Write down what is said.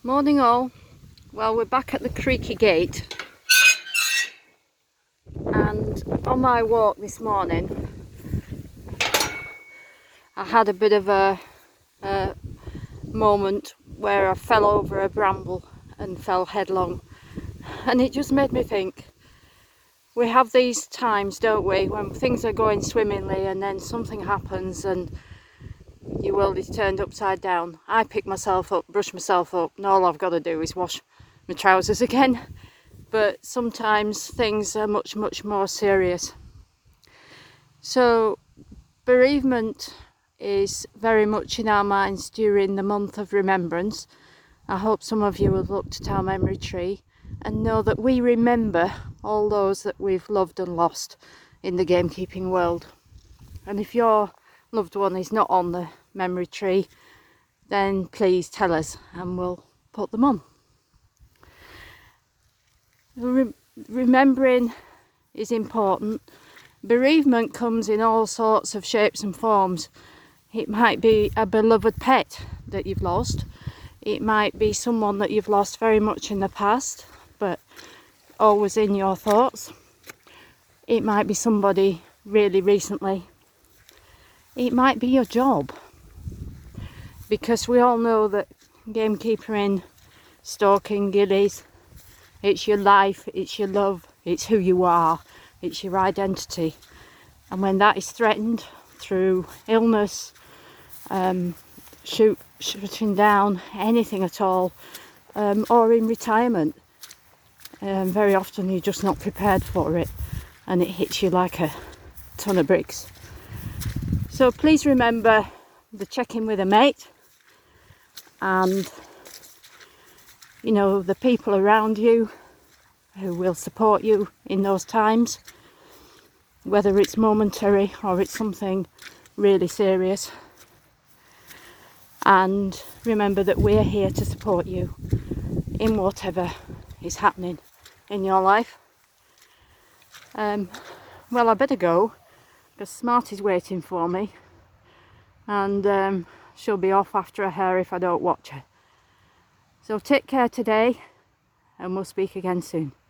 Morning all. Well, we're back at the Creaky Gate, and on my walk this morning I had a bit of a moment where I fell over a bramble and fell headlong, and it just made me think, we have these times, don't we, when things are going swimmingly and then something happens and your world is turned upside down. I pick myself up, brush myself up, and all I've got to do is wash my trousers again. But sometimes things are much more serious. So bereavement is very much in our minds during the month of remembrance. I hope some of you have looked at our memory tree and know that we remember all those that we've loved and lost in the gamekeeping world. And if your loved one is not on the memory tree, then please tell us and we'll put them on. Remembering is important. Bereavement comes in all sorts of shapes and forms. It might be a beloved pet that you've lost. It might be someone that you've lost very much in the past, but always in your thoughts. It might be somebody really recently. It might be your job, because we all know that gamekeeping, stalking gillies, it's your life, it's your love, it's who you are, it's your identity. And when that is threatened through illness, shooting down, anything at all, or in retirement, very often you're just not prepared for it and it hits you like a ton of bricks. So please remember the check-in with a mate, and you know, the people around you who will support you in those times, whether it's momentary or it's something really serious. And remember that we're here to support you in whatever is happening in your life. Well, I better go, because Smarty's waiting for me, and she'll be off after her if I don't watch her. So take care today, and we'll speak again soon.